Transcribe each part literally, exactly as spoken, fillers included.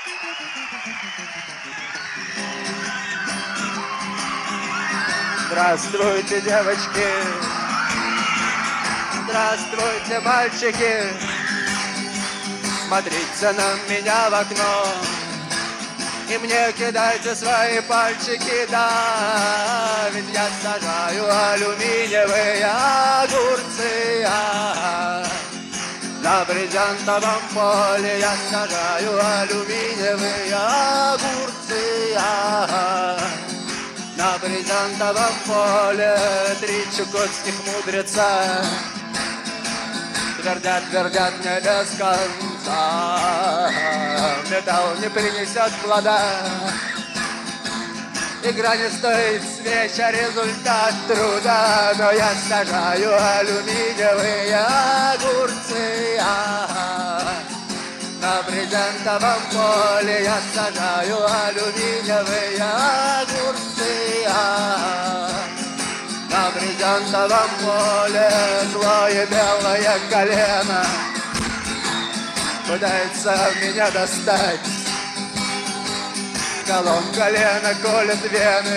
Здравствуйте, девочки! Здравствуйте, мальчики! Смотрите на меня в окно и мне кидайте свои пальчики, да, ведь я сажаю алюминиевые огурцы, а на брезентовом поле я сажаю алюминиевые огурцы, а на брезентовом поле три чукотских мудреца твердят, твердят мне без конца. Металл не принесет плода, игра не стоит свеча, результат труда. Но я сажаю алюминиевые огурцы, а на брезентовом поле я сажаю алюминиевые огурцы, а на брезентовом поле злое белое колено пытается меня достать. Колом колено колет вены,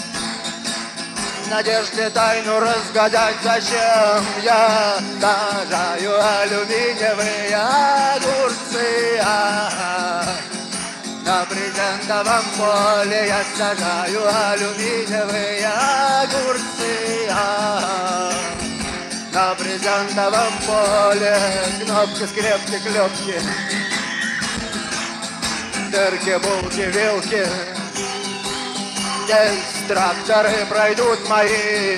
в надежде тайну разгадать, зачем я сажаю алюминиевые огурцы, а на брезентовом поле я сажаю алюминиевые огурцы, а на брезентовом поле кнопки, скрепки, клепки, дырки, булки, вилки. Здесь тракторы пройдут мои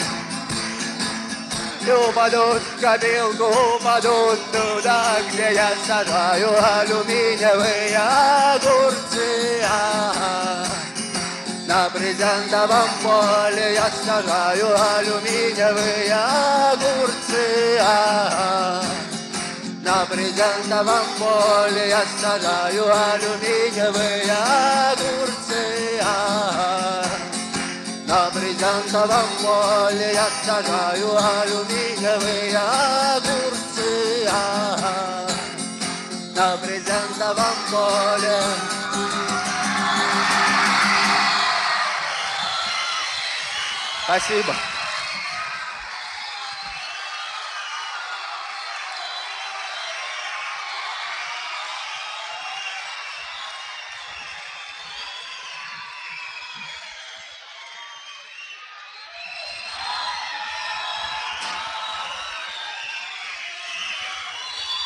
и упадут в копилку, упадут туда, где я сажаю алюминиевые огурцы, а на брезентовом поле я сажаю алюминиевые огурцы, а на брезентовом поле я сажаю алюминиевые огурцы, а на брезентовом поле я сажаю алюминиевые огурцы, а на брезентовом поле. Спасибо.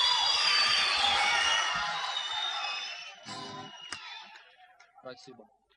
Спасибо.